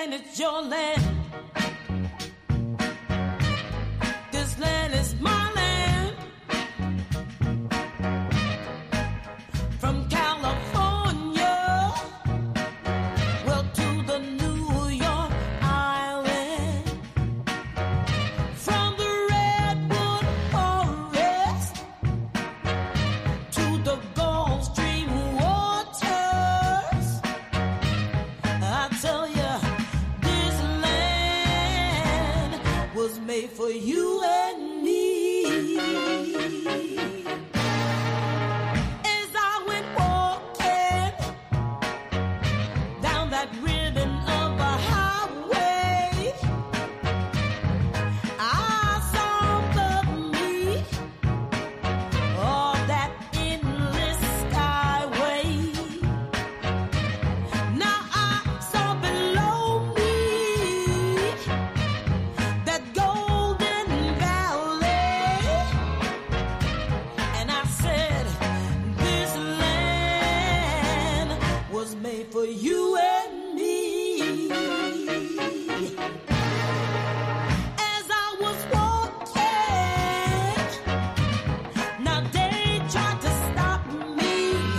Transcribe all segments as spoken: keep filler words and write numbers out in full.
land is your land. This land is my land. From California, well, to the New York Island. From the Redwood Forest to the Gulf Stream waters. I tell you, this land was made for you and me. As I went walking down that ribbon of a highway, I saw above me all that endless skyway. Now I saw below me that golden valley, and I said, this land was made for you and me. As I was walking, now they tried to stop me.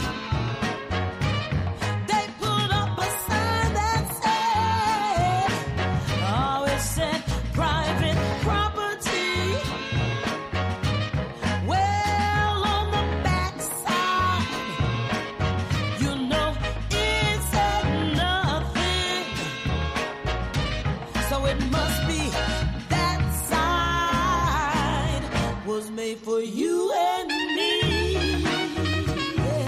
They put up a sign that said, oh, it said private property. Well, on the backside, you know it said nothing. So it must be that side was made for you and me. Yeah.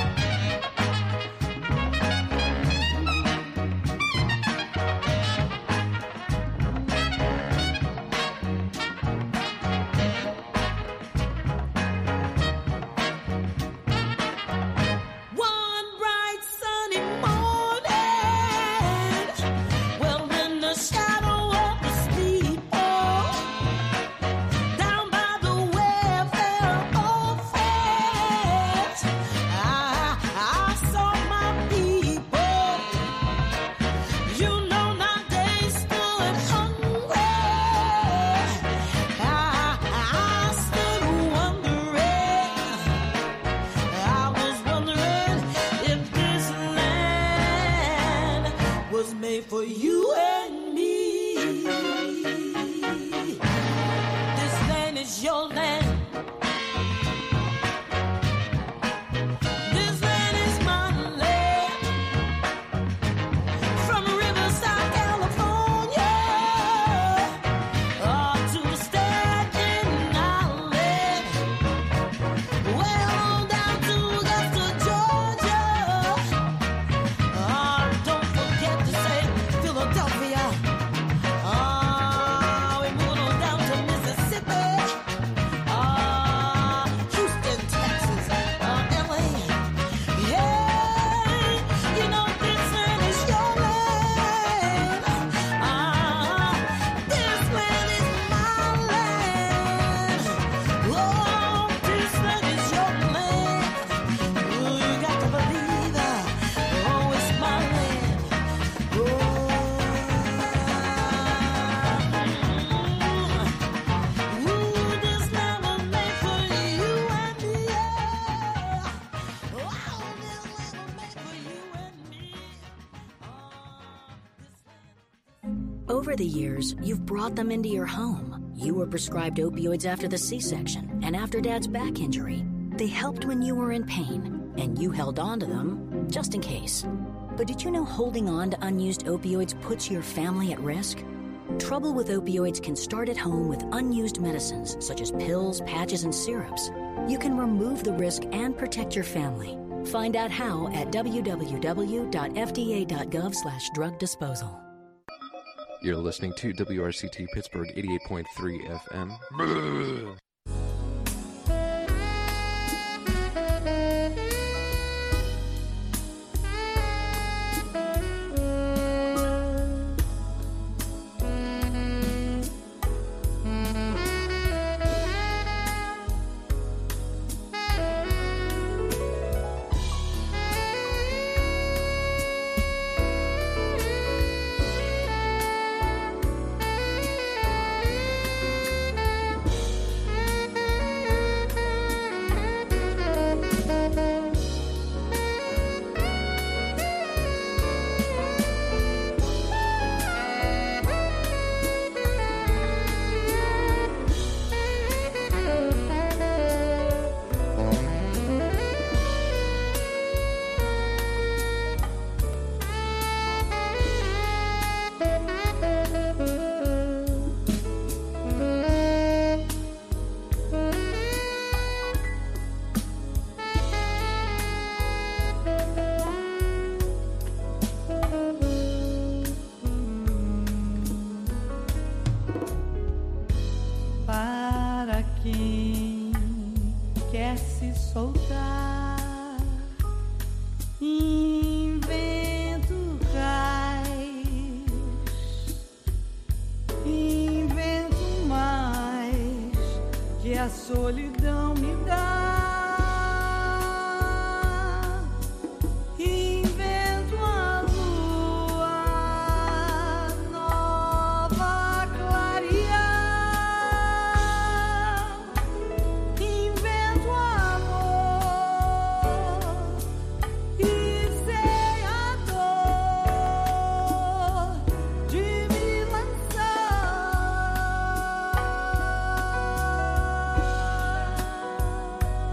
One bright sunny morning, well, in the shadow of the steeple, down by the welfare office, I, I saw my people. You know, now they stood hungry. I, I stood wondering. I was wondering if this land was made for you and me. This land is your land. This land is my land. From Riverside, California, oh, to Staten Island. Well, on down to Augusta, Georgia. Oh, don't forget to say Philadelphia. Oh, we're moving on down to Mississippi. Oh, Houston, Texas. Oh, L A. Yeah, you know this land is your land. Ah, this land is my land. Oh, this land is your land. Oh, you got to believe that. Oh, it's my land. Oh, ooh, this land was made for you and me. Yeah. Oh, this land was made for you and me. Oh, this land. Over the years, you've brought them into your home. You were prescribed opioids after the C-section and after Dad's back injury. They helped when you were in pain, and you held on to them just in case. But did you know holding on to unused opioids puts your family at risk? Trouble with opioids can start at home with unused medicines such as pills, patches, and syrups. You can remove the risk and protect your family. Find out how at w w w dot f d a dot gov slash drug disposal. You're listening to W R C T Pittsburgh eighty-eight point three F M. soltar. Invento cais, invento mais que a solidão me dá. Invento a lua nova clarear. Invento amor e sei a dor de me lançar.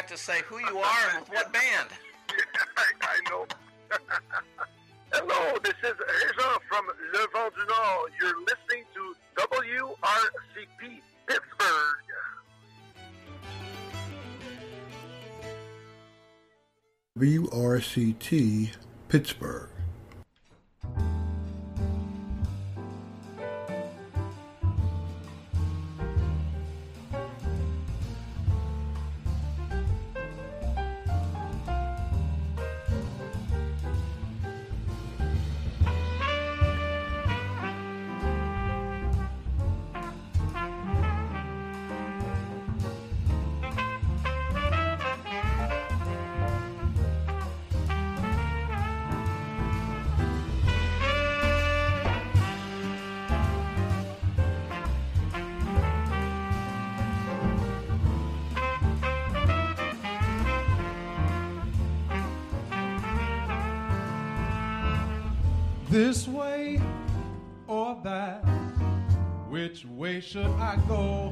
to say who you are and with what band. I, I know. Hello, this is Régent from Le Vent du Nord. You're listening to W R C P Pittsburgh. W R C T Pittsburgh. This way or that, which way should I go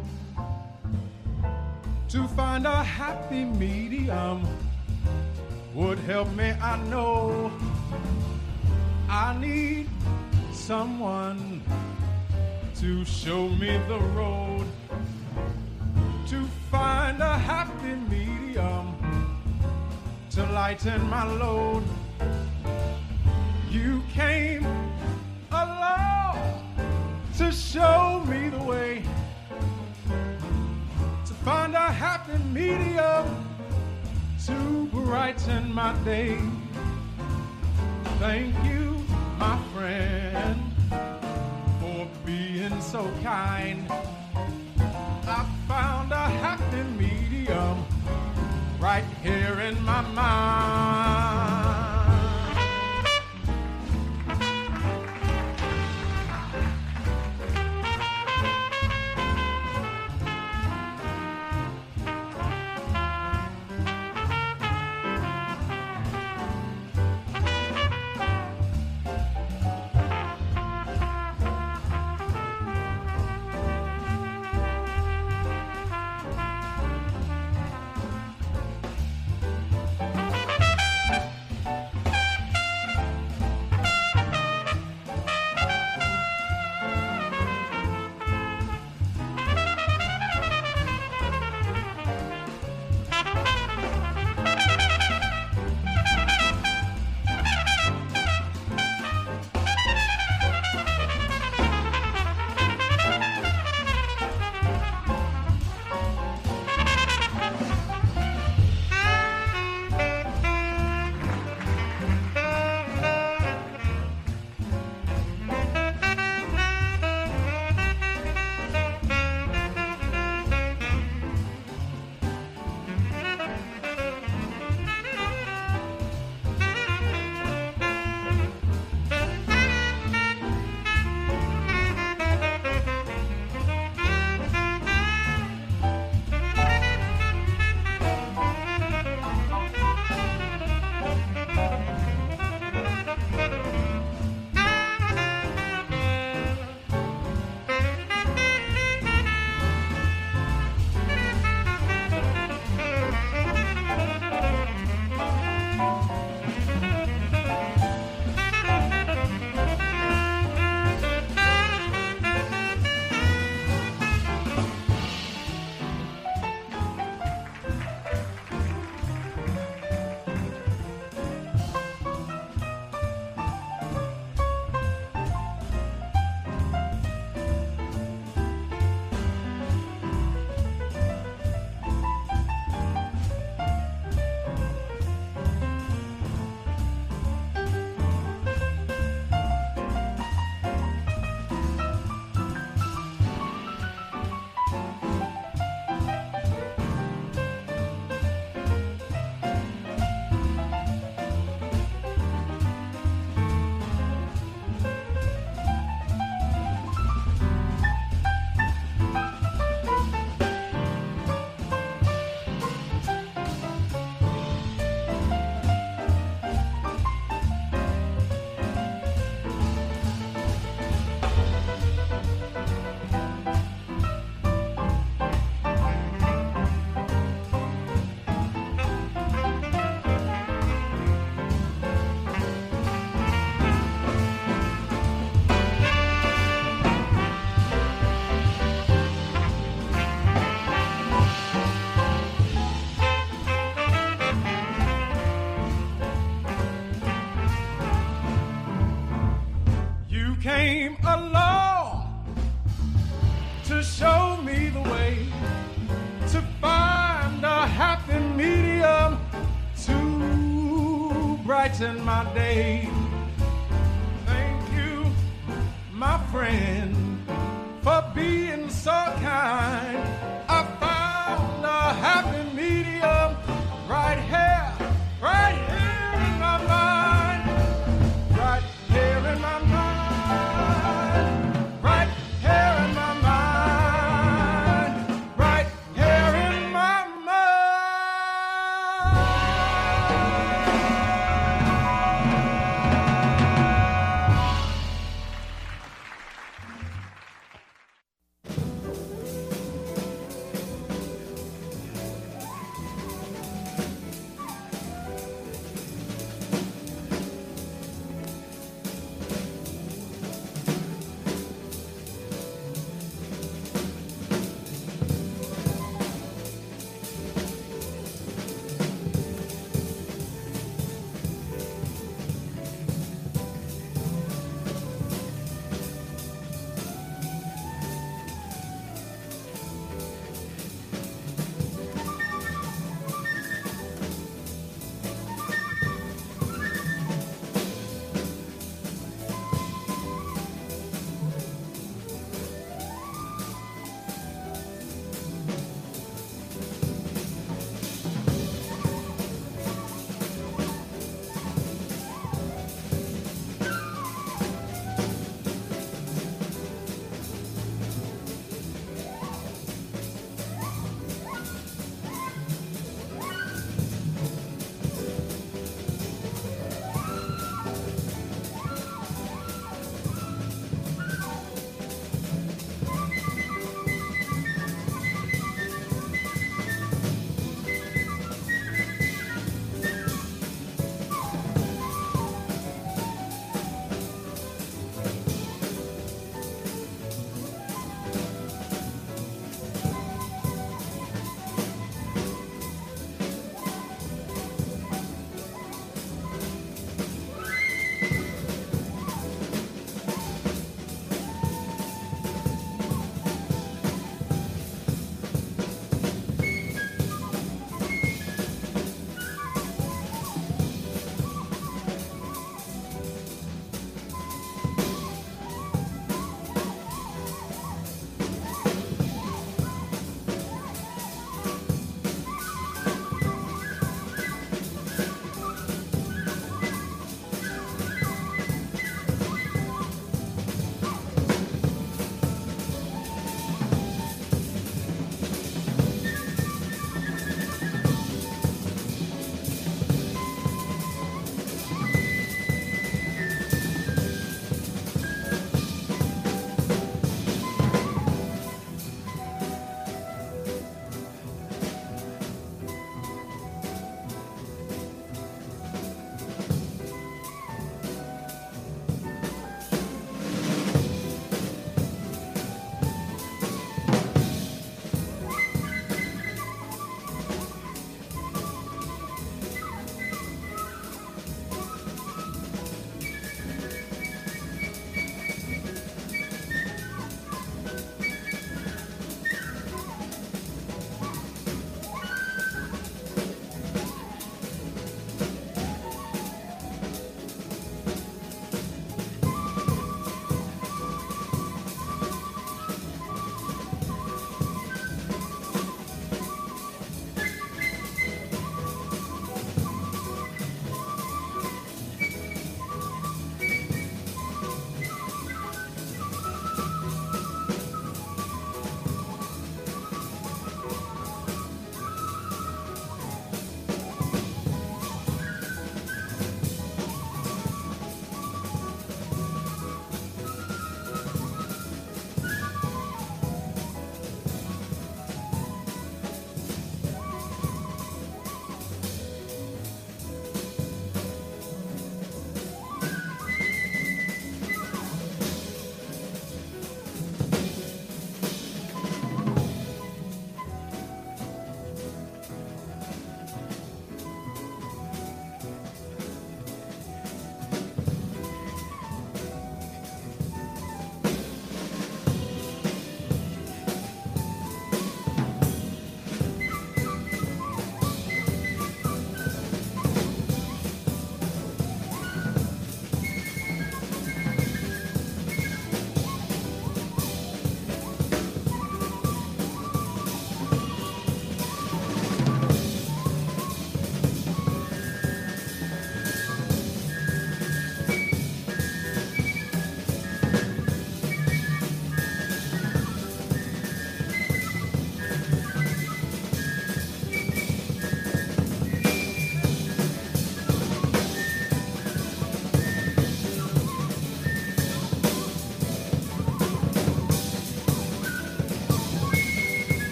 to find a happy medium? Would help me, I know. I need someone to show me the road to find a happy medium to lighten my load. You came along to show me the way to find a happy medium to brighten my day. Thank you, my friend, for being so kind. I found a happy medium right here in my mind. to find a happy medium to brighten my day. Thank you, my friend, for being so kind. I found a happy medium right here, right here in my mind, right here in my mind, right here in my mind, right here in my mind.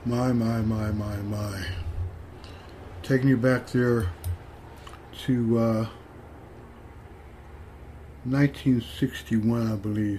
My, my, my, my, my. Taking you back there to uh, nineteen sixty-one, I believe.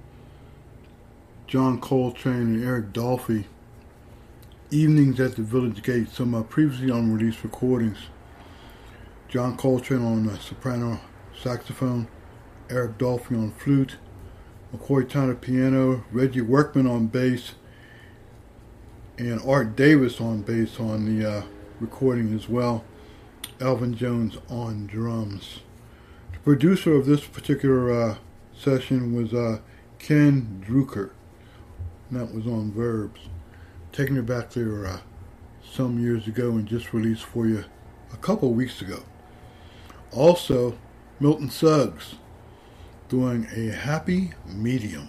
John Coltrane and Eric Dolphy. Evenings at the Village Gate, some uh, previously unreleased recordings. John Coltrane on uh, soprano saxophone, Eric Dolphy on flute, McCoy Tyner piano, Reggie Workman on bass, and Art Davis on bass on the uh, recording as well. Elvin Jones on drums. The producer of this particular uh, session was uh, Ken Drucker, and that was on Verbs. Taking it back there uh, some years ago and just released for you a couple weeks ago. Also, Milton Suggs doing A Happy Medium.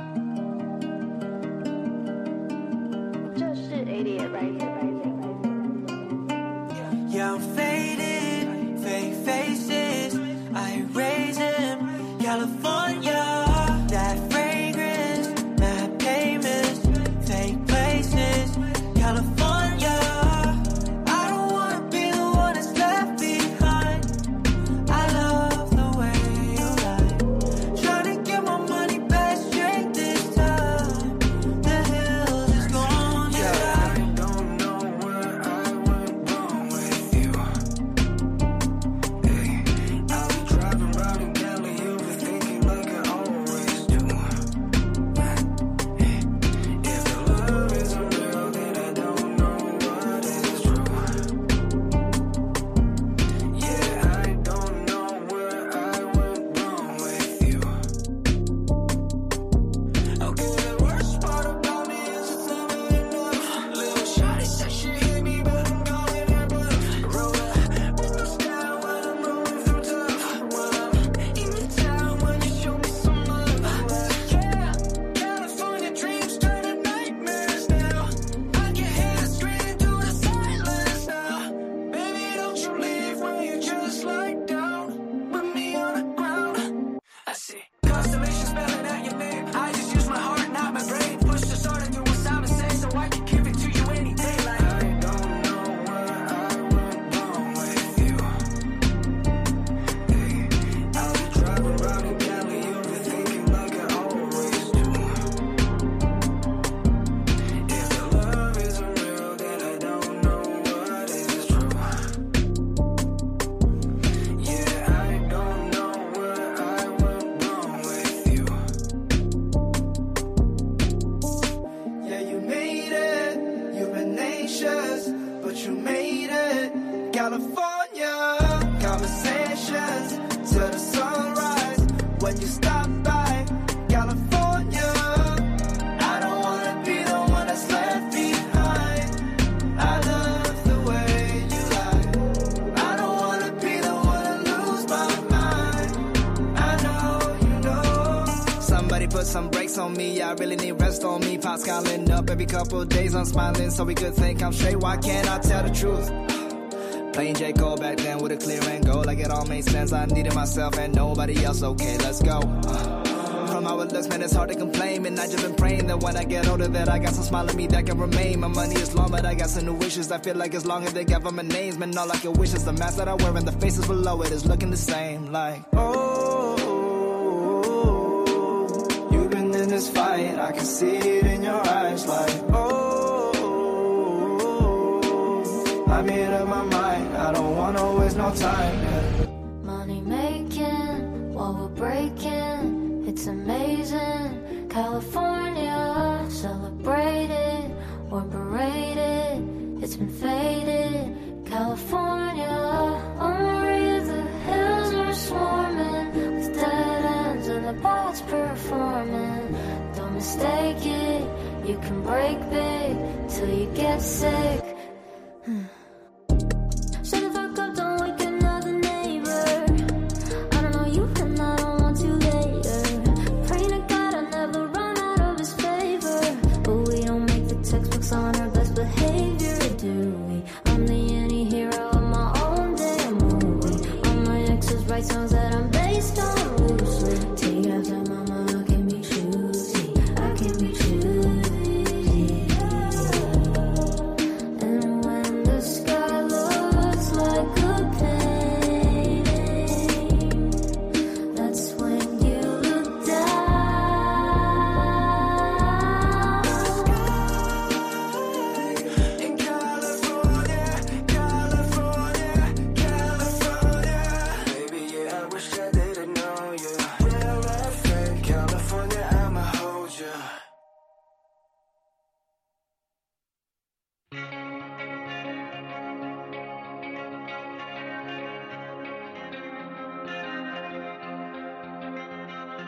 Just shit idiot right here, right here, right here. Yeah, I'm faded, fake faces, I raise them, California, that fragrance, mad payments, fake places, California. I don't wanna be the one that's left behind. I love the way you lie. Trying to get my money back straight this time. The hills is gone. Yeah, I don't know where I went wrong with you. Hey, I'll be driving around in Cali, you'll be thinking like I always do. If the love isn't real, then I don't know what is true. Yeah, I don't know where I went wrong with you. Okay, the worst part about me is it's never enough. Little shawty said she hit me, but I'm calling her bluff. Roll up with no style when I'm rolling through tough. When I'm in the town, when you show me some love. Yeah, California dreams turn to nightmares now. I can hear screaming through the silence now. Baby, don't you leave when you just lie down with me on the ground. I see constellations spelling out your name. I just use my heart, not my brain. Push the start and do what Simon says, so I can give it to you any day. Like I don't know where I went wrong with you. Hey, I'll be driving around in Cali, you'll be thinking like I always do. If the love isn't real, then I don't know what is true. Yeah, I don't know where I went wrong with you. Yeah, you made it. You've been anxious, but you made it. California, conversations to the sunrise. When you stop by California, I don't wanna be the one that's left behind. I love the way you lie. I don't wanna be the one to lose my mind. I know you know. Somebody put some brakes on me. I really need rest on me. Pops calling up every couple of days. I'm smiling so we could think I'm straight. Why can't I tell the truth? Playing J. Cole back then with a clear and go. Like it all made sense. I needed myself and nobody else. Okay, let's go. Uh, From how it looks, man, it's hard to complain. And I just been praying that when I get older that I got some smile in me that can remain. My money is long, but I got some new wishes. I feel like as long as they government names, man, all I can wish is the mask that I wear and the faces below it is looking the same. Like, oh, you've been in this fight. I can see it in your eyes. Like, oh, I'm here to my mind. I don't wanna waste no time. Yeah. Money making while we're breaking, it's amazing. California, celebrated, we're berated, it's been faded. California, on Maria, the hills are swarming with dead ends and the bots performing. Don't mistake it, you can break big till you get sick. Shut the fuck up, don't wake another neighbor. I don't know you and I don't want to later. Pray to God I never run out of his favor. But we don't make the textbooks on our best behavior, do we? I'm the anti-hero of my own damn movie. All my exes write songs that I'm based on loosely. Take after mama, I can be choosy. I can be choosy.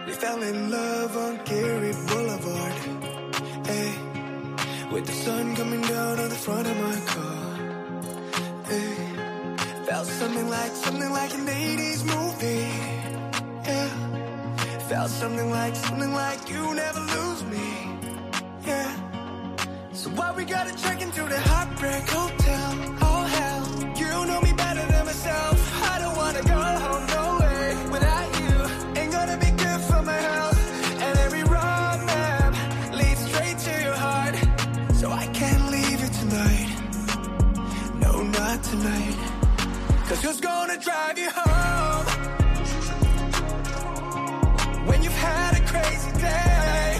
We fell in love on Gary Boulevard, hey, with the sun coming down on the front of my car, hey. Felt something like, something like an eighties movie, yeah. Felt something like, something like you never lose me, yeah. So why we gotta check into the Heartbreak Hotel? Oh hell, you know me better than myself. I don't wanna go home, no way. Without you, ain't gonna be good for my health. And every wrong map leads straight to your heart. So I can't leave you tonight. No, not tonight. Cause who's gonna drive you home when you've had a crazy day?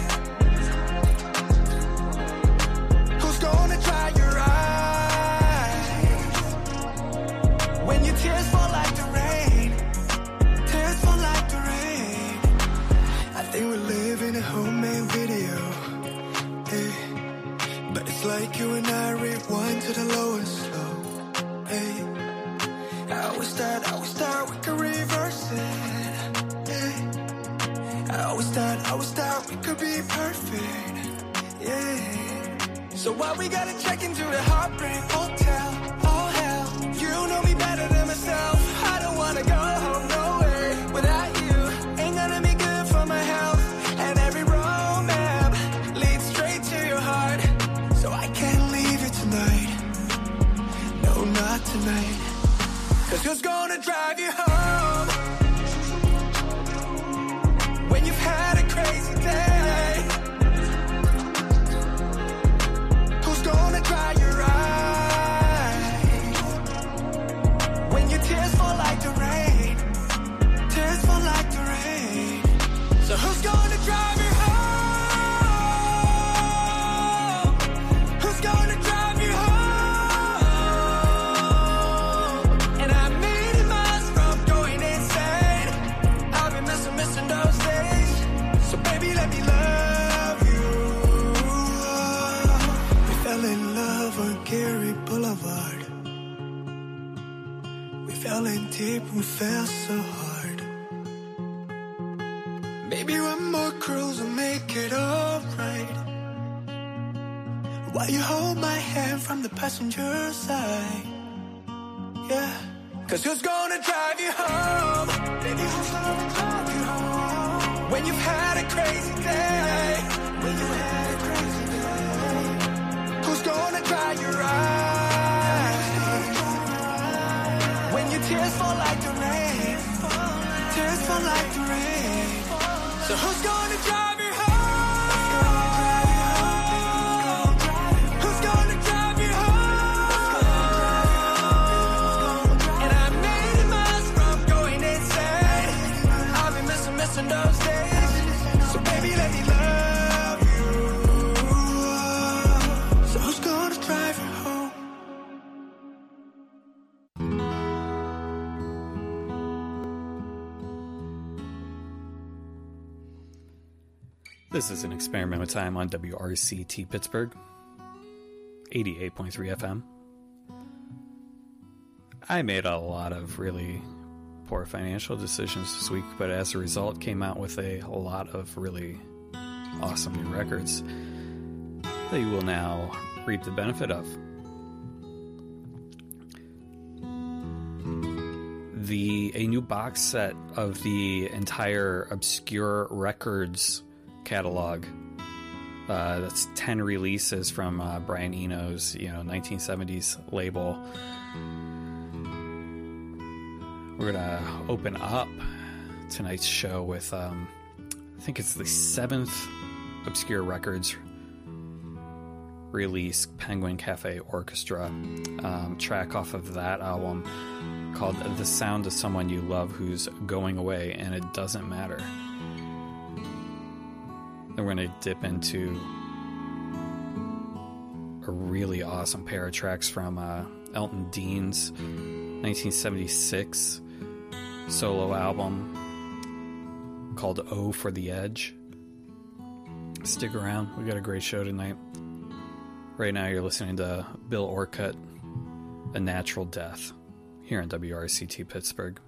Who's gonna dry your eyes when your tears fall like the rain? Tears fall like the rain. I think we live in a homemade video, hey. But it's like you and I rewind to the lowest slow, hey. I always thought, I always thought we could reverse it, yeah. I always thought, I always thought we could be perfect, yeah. So why we gotta check into the Heartbreak Hotel? Oh hell, you know me better than myself. I don't wanna go home, no way. Without you, ain't gonna be good for my health. And every road map leads straight to your heart. So I can't leave you tonight. No, not tonight. Cause who's gonna drive you home when you've had a crazy day? Who's gonna dry your eyes when your tears fall like the rain? Tears fall like the rain. So who's gonna drive you home? Who's gonna drive you home? Gary Boulevard. We fell in deep and we fell so hard. Maybe one more cruise will make it alright. While you hold my hand from the passenger side, yeah. Cause who's gonna drive you home? Baby, who's gonna drive you home when you've had a crazy day? When you had a crazy day. Who's gonna dry your eyes when your tears fall like the rain? Tears fall like the rain. So who's gonna drive you home? Who's gonna drive you home? And I made miles from going insane. I've been missing, missing those days. So baby, let me love. This is an experiment with time on W R C T Pittsburgh, eighty-eight point three F M. I made a lot of really poor financial decisions this week, but as a result came out with a, a lot of really awesome new records that you will now reap the benefit of. The a new box set of the entire Obscure Records catalog. Uh, that's ten releases from uh, Brian Eno's, you know, nineteen seventies label. We're gonna open up tonight's show with, um, I think it's the seventh Obscure Records release, Penguin Cafe Orchestra, um, track off of that album called "The Sound of Someone You Love Who's Going Away and It Doesn't Matter." Then we're going to dip into a really awesome pair of tracks from uh, Elton Dean's nineteen seventy-six solo album called "O for the Edge." Stick around. We got a great show tonight. Right now you're listening to Bill Orcutt, "A Natural Death," here on W R C T Pittsburgh.